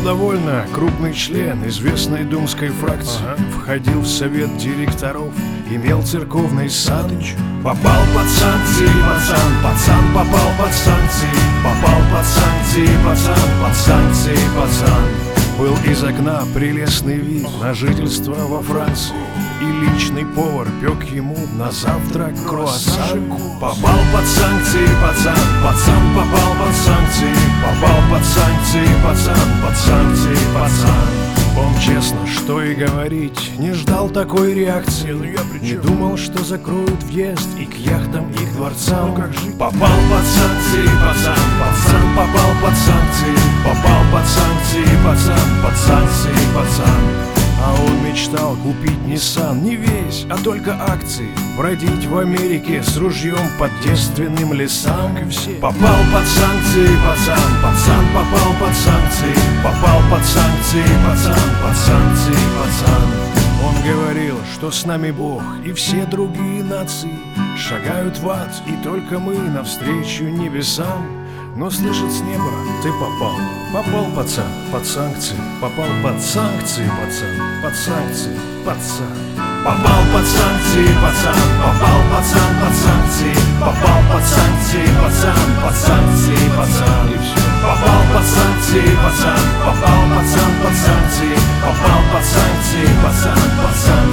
довольно крупный член известной думской фракции. Входил в совет директоров, имел церковный сан. Попал под санкции, пацан, пацан попал под санкции. Попал под санкции, пацан, под санкции, пацан. Был из окна прелестный вид на жительство во Франции, и личный повар пек ему на завтрак круассан. Попал под санкции, пацан, пацан попал под санкции. Попал под санкции, пацан, под санкции, пацан. Он честно, что и говорить, не ждал такой реакции. Не думал, что закроют въезд и к яхтам, и к дворцам. Попал под санкции, пацан, пацан попал под санкции. Попал под санкции, пацан, под санкции, пацан. А он мечтал купить Nissan, не весь, а только акции. Бродить в Америке с ружьем под девственным лесам. Попал под санкции, пацан, пацан попал под санкции. Попал под санкции, пацан, под санкции, пацан. Он говорил, что с нами Бог и все другие нации шагают в ад, и только мы навстречу небесам. Но слышит с неба: ты попал, попал, пацан, под санкции. Попал под санкции, пацан, под санкции, пацан. Попал под санкции, пацан, попал, пацан, под санкции. Попал под санкции, пацан, под санкции, пацан. И все. Попал под санкции, пацан, попал, пацан, под санкции. Попал под санкции, пацан, под санкции.